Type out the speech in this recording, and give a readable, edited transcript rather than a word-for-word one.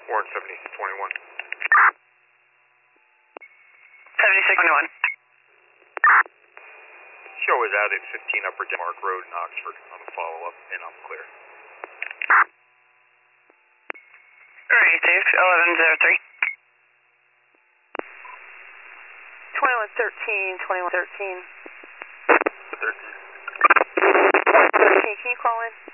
Warren 7621. 7621. Show is out at 15 Upper Denmark Road in Oxford on a follow-up, and I'm clear. Alright, safe. 1103. 2113, 2113. 13. 13, can you call in?